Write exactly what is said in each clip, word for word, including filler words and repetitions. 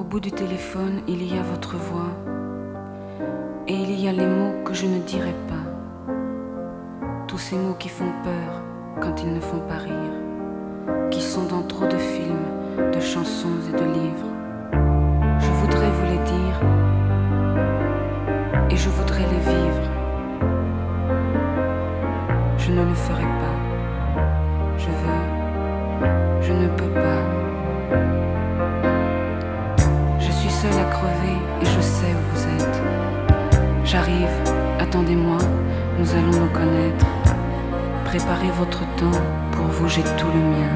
bout du téléphone, il y a votre voix. Et il y a les mots que je ne dirai pas. Tous ces mots qui font peur quand ils ne font pas rire, qui sont dans trop de films, de chansons et de livres. Je voudrais vous les dire et je voudrais les vivre. Je ne le ferai pas. Je veux, je ne peux pas. Je suis seule à crever et je sais où vous êtes. J'arrive, attendez-moi, nous allons nous connaître. Préparez votre temps, pour vous j'ai tout le mien.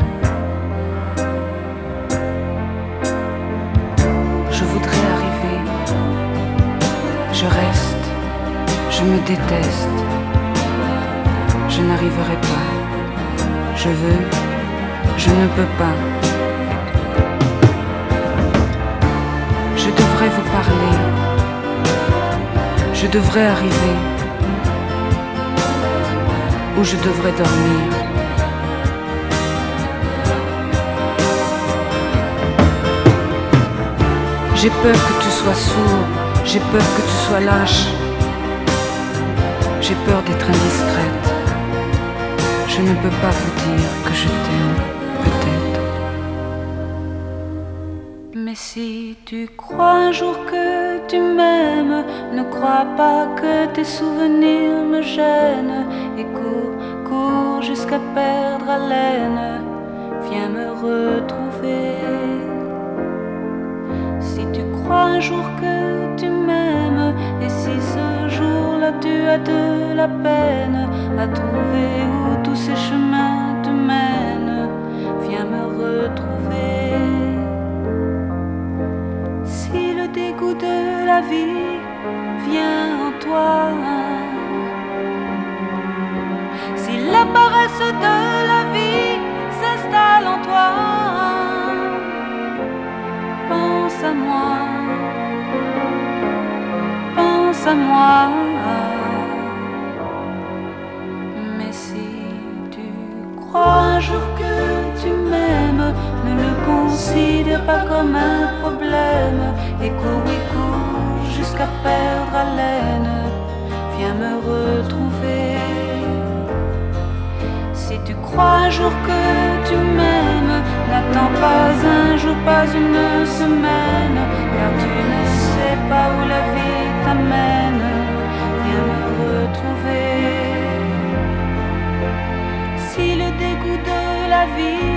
Je voudrais arriver, je reste, je me déteste. Je n'arriverai pas, je veux, je ne peux pas. Je devrais vous parler, je devrais arriver, ou je devrais dormir. J'ai peur que tu sois sourd, j'ai peur que tu sois lâche. J'ai peur d'être indiscrète. Je ne peux pas vous dire que je t'aime, peut-être. Mais si tu crois un jour que tu m'aimes, ne crois pas que tes souvenirs me gênent. Et cours, cours jusqu'à perdre haleine. Viens me retrouver. Si tu crois un jour que tu m'aimes, et si ce jour-là tu as de la peine à trouver où tous ces chemins te mènent, viens me retrouver. Si le dégoût de la vie vient en toi, si la paresse de la vie s'installe en toi, pense à moi, pense à moi. Mais si tu crois un jour que tu m'aimes, ne le considère pas comme un problème. Et cours, et cours jusqu'à perdre haleine. Viens me retrouver. Si tu crois un jour que tu m'aimes, n'attends pas un jour, pas une semaine, car tu ne sais pas où la vie t'amène. Viens me retrouver. Si le dégoût de la vie